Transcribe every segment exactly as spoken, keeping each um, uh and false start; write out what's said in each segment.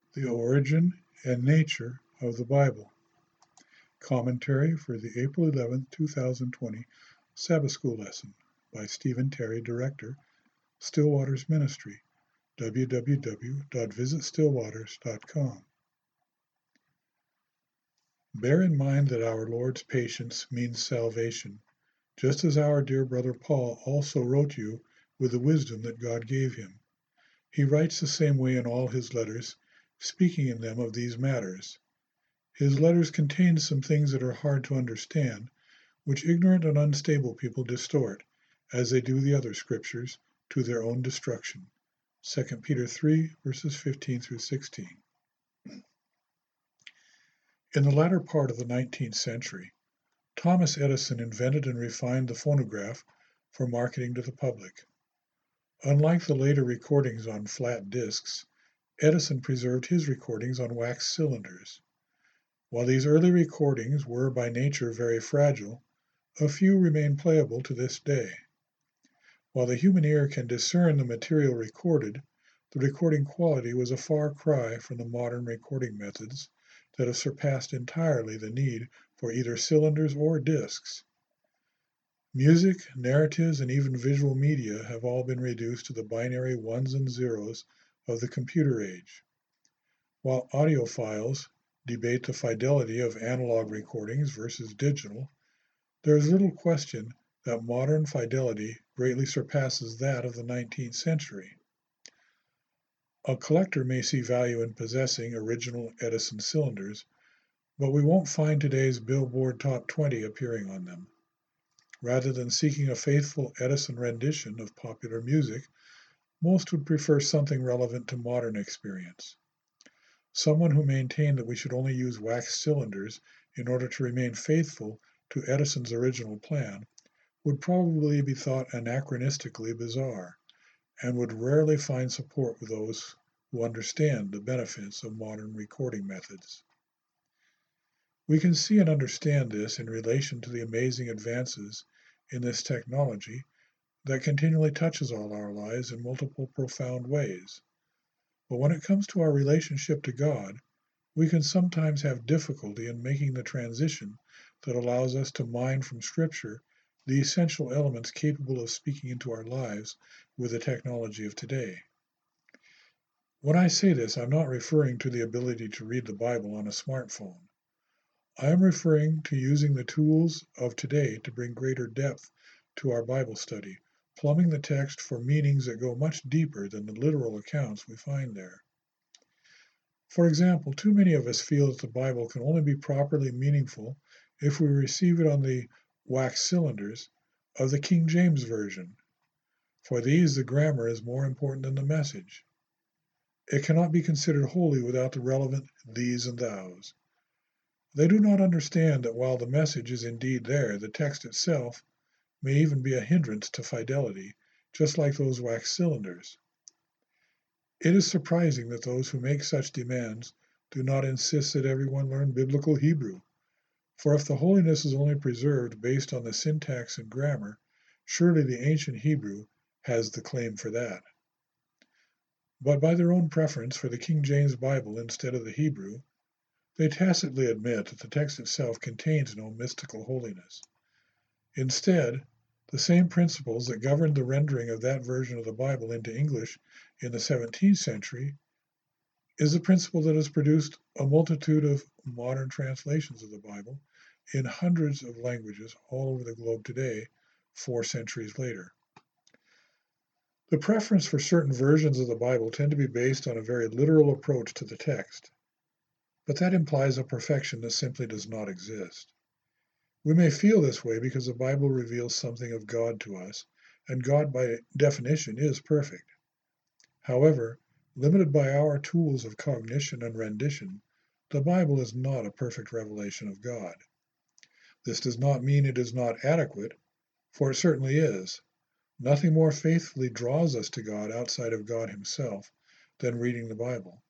The Origin and Nature of the Bible. Commentary for the April eleventh, two thousand twenty Sabbath School lesson by Stephen Terry, Director, Stillwaters Ministry, w w w dot visit stillwaters dot com. Bear in mind that our Lord's patience means salvation, just as our dear brother Paul also wrote you with the wisdom that God gave him. He writes the same way in all his letters, speaking in them of these matters. His letters contain some things that are hard to understand, which ignorant and unstable people distort, as they do the other scriptures, to their own destruction. Second Peter three, verses fifteen through sixteen. In the latter part of the nineteenth century, Thomas Edison invented and refined the phonograph for marketing to the public. Unlike the later recordings on flat discs, Edison preserved his recordings on wax cylinders. While these early recordings were by nature very fragile, a few remain playable to this day. While the human ear can discern the material recorded, the recording quality was a far cry from the modern recording methods that have surpassed entirely the need for either cylinders or discs. Music, narratives, and even visual media have all been reduced to the binary ones and zeros of the computer age. While audiophiles debate the fidelity of analog recordings versus digital, there is little question that modern fidelity greatly surpasses that of the nineteenth century. A collector may see value in possessing original Edison cylinders, but we won't find today's Billboard Top twenty appearing on them. Rather than seeking a faithful Edison rendition of popular music, most would prefer something relevant to modern experience. Someone who maintained that we should only use wax cylinders in order to remain faithful to Edison's original plan would probably be thought anachronistically bizarre, and would rarely find support with those who understand the benefits of modern recording methods. We can see and understand this in relation to the amazing advances in this technology that continually touches all our lives in multiple profound ways. But when it comes to our relationship to God, we can sometimes have difficulty in making the transition that allows us to mine from Scripture the essential elements capable of speaking into our lives with the technology of today. When I say this, I'm not referring to the ability to read the Bible on a smartphone. I am referring to using the tools of today to bring greater depth to our Bible study, plumbing the text for meanings that go much deeper than the literal accounts we find there. For example, too many of us feel that the Bible can only be properly meaningful if we receive it on the wax cylinders of the King James Version. For these, the grammar is more important than the message. It cannot be considered holy without the relevant these and thous. They do not understand that while the message is indeed there, the text itself may even be a hindrance to fidelity, just like those wax cylinders. It is surprising that those who make such demands do not insist that everyone learn biblical Hebrew, for if the holiness is only preserved based on the syntax and grammar, surely the ancient Hebrew has the claim for that. But by their own preference for the King James Bible instead of the Hebrew, they tacitly admit that the text itself contains no mystical holiness. Instead, the same principles that governed the rendering of that version of the Bible into English in the seventeenth century is the principle that has produced a multitude of modern translations of the Bible in hundreds of languages all over the globe today, four centuries later. The preference for certain versions of the Bible tend to be based on a very literal approach to the text, but that implies a perfection that simply does not exist. We may feel this way because the Bible reveals something of God to us, and God by definition is perfect. However, limited by our tools of cognition and rendition, the Bible is not a perfect revelation of God. This does not mean it is not adequate, for it certainly is. Nothing more faithfully draws us to God outside of God himself than reading the Bible.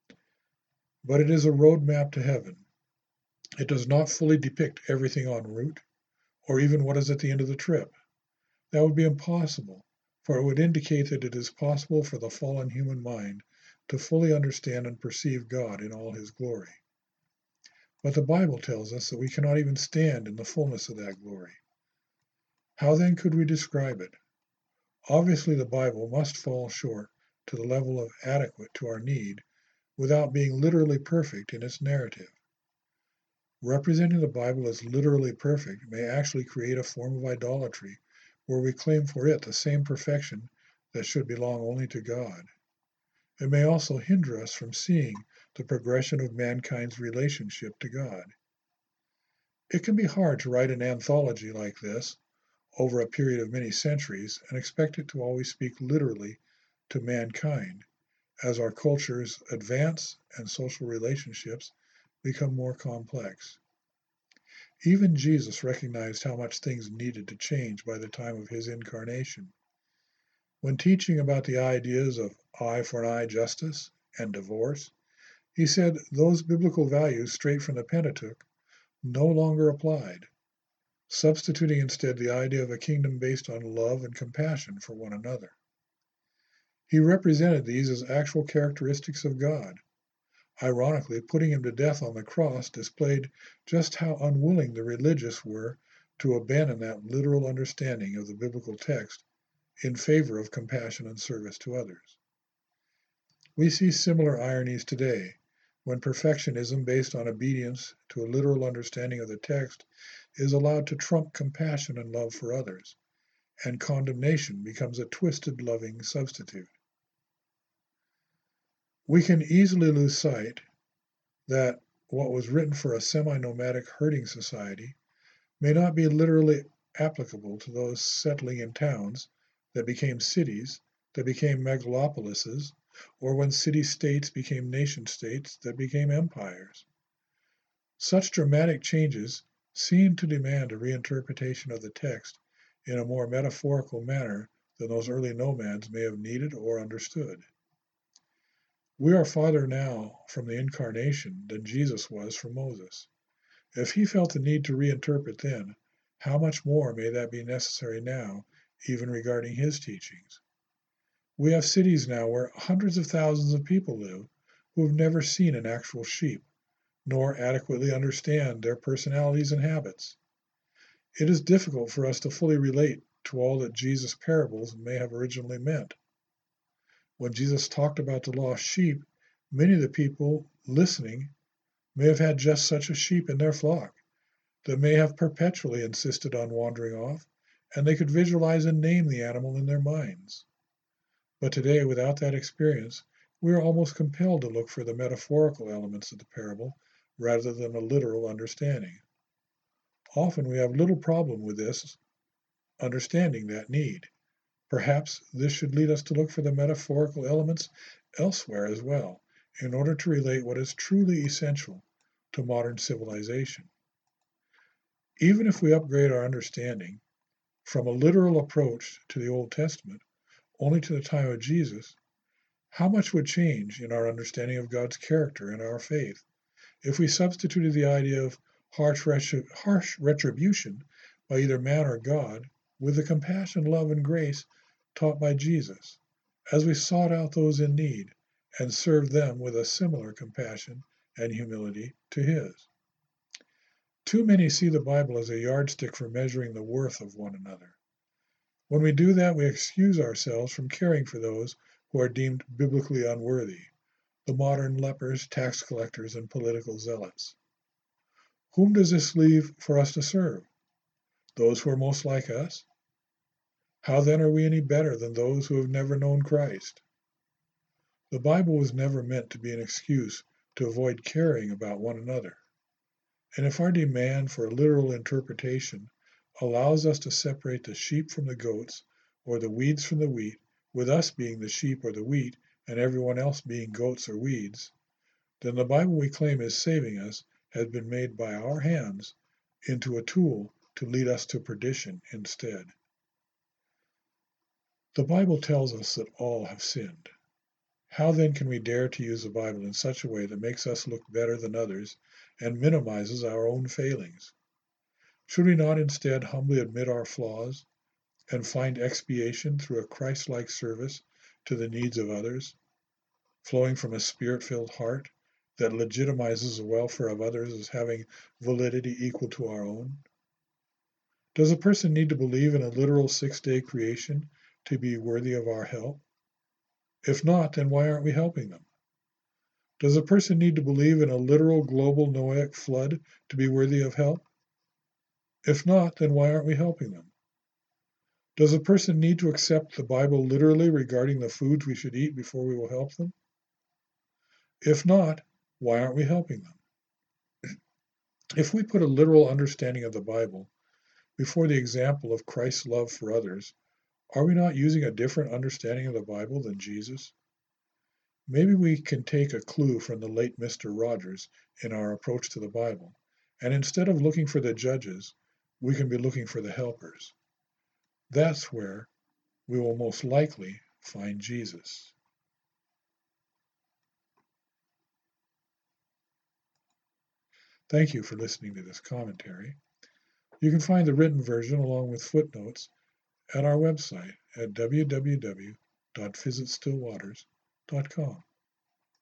But it is a roadmap to heaven. It does not fully depict everything en route, or even what is at the end of the trip. That would be impossible, for it would indicate that it is possible for the fallen human mind to fully understand and perceive God in all his glory. But the Bible tells us that we cannot even stand in the fullness of that glory. How then could we describe it? Obviously, the Bible must fall short to the level of adequate to our need without being literally perfect in its narrative. Representing the Bible as literally perfect may actually create a form of idolatry where we claim for it the same perfection that should belong only to God. It may also hinder us from seeing the progression of mankind's relationship to God. It can be hard to write an anthology like this over a period of many centuries and expect it to always speak literally to mankind as our cultures advance and social relationships become more complex. Even Jesus recognized how much things needed to change by the time of his incarnation. When teaching about the ideas of eye for an eye justice and divorce, he said those biblical values straight from the Pentateuch no longer applied, substituting instead the idea of a kingdom based on love and compassion for one another. He represented these as actual characteristics of God. Ironically, putting him to death on the cross displayed just how unwilling the religious were to abandon that literal understanding of the biblical text in favor of compassion and service to others. We see similar ironies today when perfectionism based on obedience to a literal understanding of the text is allowed to trump compassion and love for others, and condemnation becomes a twisted, loving substitute. We can easily lose sight that what was written for a semi-nomadic herding society may not be literally applicable to those settling in towns that became cities, that became megalopolises, or when city-states became nation-states that became empires. Such dramatic changes seem to demand a reinterpretation of the text in a more metaphorical manner than those early nomads may have needed or understood. We are farther now from the incarnation than Jesus was from Moses. If he felt the need to reinterpret then, how much more may that be necessary now, even regarding his teachings? We have cities now where hundreds of thousands of people live who have never seen an actual sheep, nor adequately understand their personalities and habits. It is difficult for us to fully relate to all that Jesus' parables may have originally meant. When Jesus talked about the lost sheep, many of the people listening may have had just such a sheep in their flock that may have perpetually insisted on wandering off, and they could visualize and name the animal in their minds. But today, without that experience, we are almost compelled to look for the metaphorical elements of the parable rather than a literal understanding. Often we have little problem with this, understanding that need. Perhaps this should lead us to look for the metaphorical elements elsewhere as well, in order to relate what is truly essential to modern civilization. Even if we upgrade our understanding from a literal approach to the Old Testament only to the time of Jesus, how much would change in our understanding of God's character and our faith if we substituted the idea of harsh, retri- harsh retribution by either man or God with the compassion, love, and grace taught by Jesus, as we sought out those in need and served them with a similar compassion and humility to his. Too many see the Bible as a yardstick for measuring the worth of one another. When we do that, we excuse ourselves from caring for those who are deemed biblically unworthy, the modern lepers, tax collectors, and political zealots. Whom does this leave for us to serve? Those who are most like us? How then are we any better than those who have never known Christ? The Bible was never meant to be an excuse to avoid caring about one another. And if our demand for a literal interpretation allows us to separate the sheep from the goats or the weeds from the wheat, with us being the sheep or the wheat and everyone else being goats or weeds, then the Bible we claim is saving us has been made by our hands into a tool to lead us to perdition instead. The Bible tells us that all have sinned. How then can we dare to use the Bible in such a way that makes us look better than others and minimizes our own failings? Should we not instead humbly admit our flaws and find expiation through a Christ-like service to the needs of others? flowing from a spirit-filled heart that legitimizes the welfare of others as having validity equal to our own? Does a person need to believe in a literal six-day creation to be worthy of our help? If not, then why aren't we helping them? Does a person need to believe in a literal global Noahic flood to be worthy of help? If not, then why aren't we helping them? Does a person need to accept the Bible literally regarding the foods we should eat before we will help them? If not, why aren't we helping them? If we put a literal understanding of the Bible before the example of Christ's love for others, are we not using a different understanding of the Bible than Jesus? Maybe we can take a clue from the late Mister Rogers in our approach to the Bible, and instead of looking for the judges, we can be looking for the helpers. That's where we will most likely find Jesus. Thank you for listening to this commentary. You can find the written version along with footnotes at our website at w w w dot visit still waters dot com.